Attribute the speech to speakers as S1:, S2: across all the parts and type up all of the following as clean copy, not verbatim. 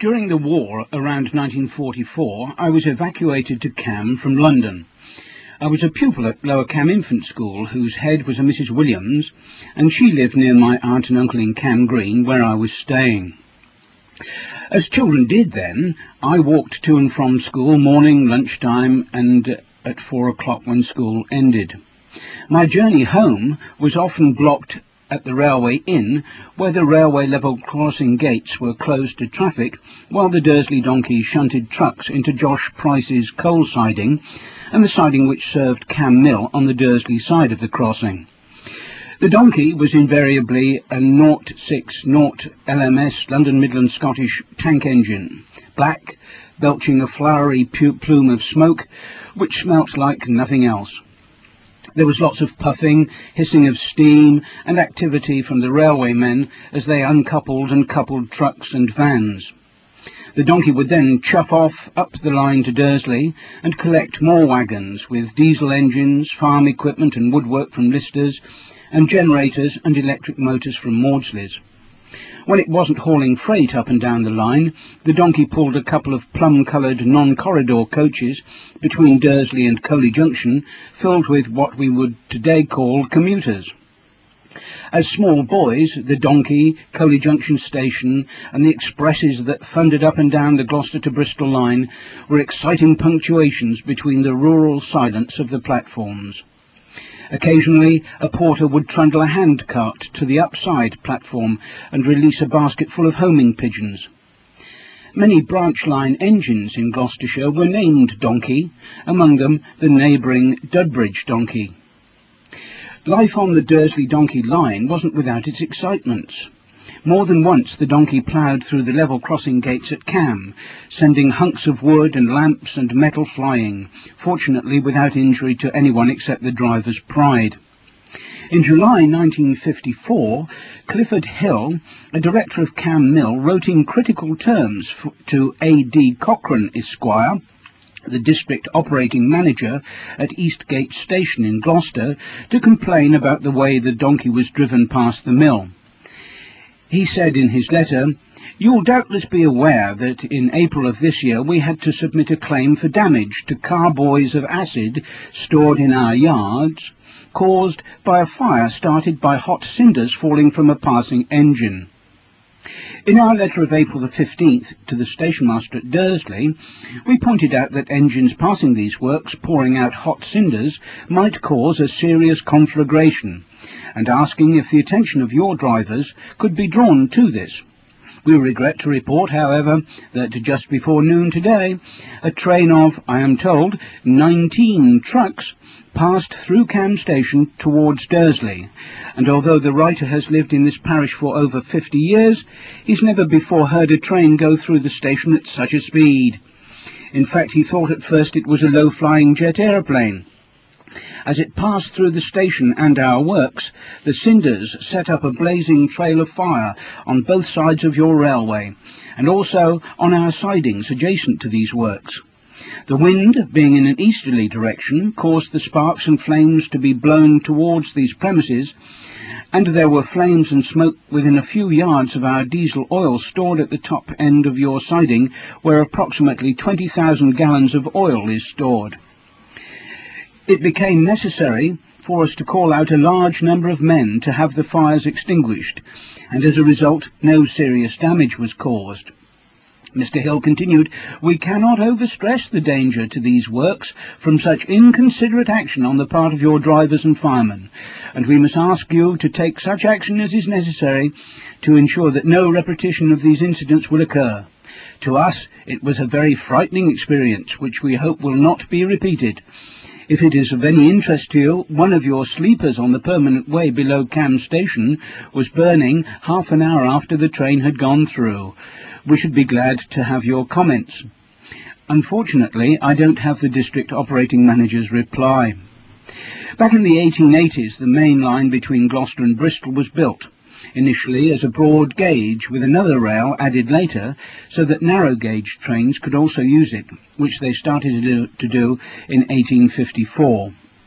S1: During the war around 1944, I was evacuated to Cam from London. I was a pupil at Lower Cam Infant School, whose head was a Mrs. Williams, and she lived near my aunt and uncle in Cam Green, where I was staying. As children did then, I walked to and from school morning, lunchtime, and at 4 o'clock when school ended. My journey home was often blocked at the Railway Inn, where the railway level crossing gates were closed to traffic, while the Dursley donkey shunted trucks into Josh Price's coal siding, and the siding which served Cam Mill on the Dursley side of the crossing. The donkey was invariably a 060 LMS London Midland Scottish tank engine, black, belching a flowery plume of smoke, which smelt like nothing else. There was lots of puffing, hissing of steam, and activity from the railwaymen as they uncoupled and coupled trucks and vans. The donkey would then chuff off up the line to Dursley and collect more wagons with diesel engines, farm equipment and woodwork from Lister's, and generators and electric motors from Maudsley's. When it wasn't hauling freight up and down the line, the donkey pulled a couple of plum-coloured non-corridor coaches between Dursley and Coley Junction, filled with what we would today call commuters. As small boys, the donkey, Coley Junction station, and the expresses that thundered up and down the Gloucester to Bristol line were exciting punctuations between the rural silence of the platforms. Occasionally, a porter would trundle a handcart to the upside platform and release a basket full of homing pigeons. Many branch line engines in Gloucestershire were named Donkey, among them the neighbouring Dudbridge Donkey. Life on the Dursley Donkey line wasn't without its excitements. More than once the donkey ploughed through the level crossing gates at Cam, sending hunks of wood and lamps and metal flying, fortunately without injury to anyone except the driver's pride. In July 1954, Clifford Hill, a director of Cam Mill, wrote in critical terms to A.D. Cochrane, Esquire, the district operating manager at Eastgate Station in Gloucester, to complain about the way the donkey was driven past the mill. He said in his letter, "You'll doubtless be aware that in April of this year we had to submit a claim for damage to carboys of acid stored in our yards, caused by a fire started by hot cinders falling from a passing engine." In our letter of April the 15th to the stationmaster at Dursley, we pointed out that engines passing these works pouring out hot cinders might cause a serious conflagration, and asking if the attention of your drivers could be drawn to this. We regret to report, however, that just before noon today, a train of, I am told, 19 trucks passed through Cam Station towards Dursley, and although the writer has lived in this parish for over 50 years, he's never before heard a train go through the station at such a speed. In fact, he thought at first it was a low-flying jet aeroplane. As it passed through the station and our works, the cinders set up a blazing trail of fire on both sides of your railway, and also on our sidings adjacent to these works. The wind, being in an easterly direction, caused the sparks and flames to be blown towards these premises, and there were flames and smoke within a few yards of our diesel oil stored at the top end of your siding, where approximately 20,000 gallons of oil is stored. It became necessary for us to call out a large number of men to have the fires extinguished, and as a result no serious damage was caused. Mr. Hill continued, "We cannot overstress the danger to these works from such inconsiderate action on the part of your drivers and firemen, and we must ask you to take such action as is necessary to ensure that no repetition of these incidents will occur. To us it was a very frightening experience, which we hope will not be repeated. If it is of any interest to you, one of your sleepers on the permanent way below Cam Station was burning half an hour after the train had gone through. We should be glad to have your comments." Unfortunately, I don't have the district operating manager's reply. Back in the 1880s, the main line between Gloucester and Bristol was built, initially as a broad gauge with another rail added later so that narrow gauge trains could also use it, which they started to do in 1854.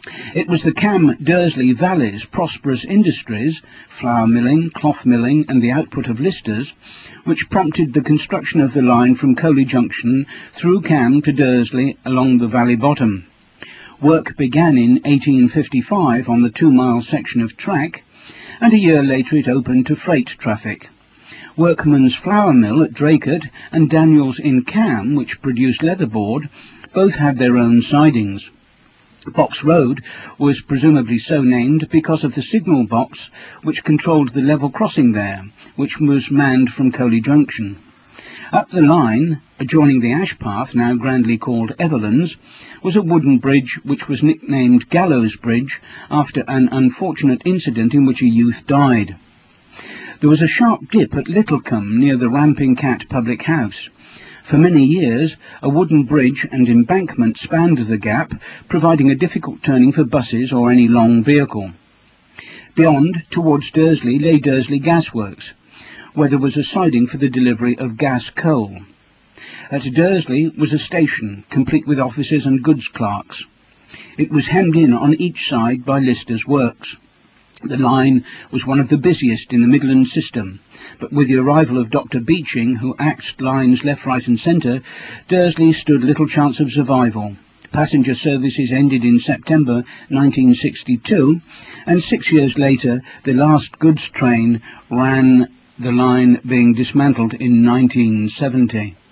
S1: It was the Cam-Dursley Valley's prosperous industries, flour milling, cloth milling and the output of listers, which prompted the construction of the line from Coley Junction through Cam to Dursley along the valley bottom. Work began in 1855 on the 2-mile section of track, and a year later it opened to freight traffic. Workman's Flour Mill at Draycote and Daniels in Cam, which produced leatherboard, both had their own sidings. Box Road was presumably so named because of the signal box which controlled the level crossing there, which was manned from Coley Junction. Up the line, adjoining the ash path, now grandly called Everlands, was a wooden bridge which was nicknamed Gallows Bridge after an unfortunate incident in which a youth died. There was a sharp dip at Littlecombe near the Ramping Cat public house. For many years, a wooden bridge and embankment spanned the gap, providing a difficult turning for buses or any long vehicle. Beyond, towards Dursley, lay Dursley Gasworks, where there was a siding for the delivery of gas coal. At Dursley was a station, complete with officers and goods clerks. It was hemmed in on each side by Lister's works. The line was one of the busiest in the Midland system, but with the arrival of Dr. Beeching, who axed lines left, right and centre, Dursley stood little chance of survival. Passenger services ended in September 1962, and 6 years later the last goods train ran, the line being dismantled in 1970.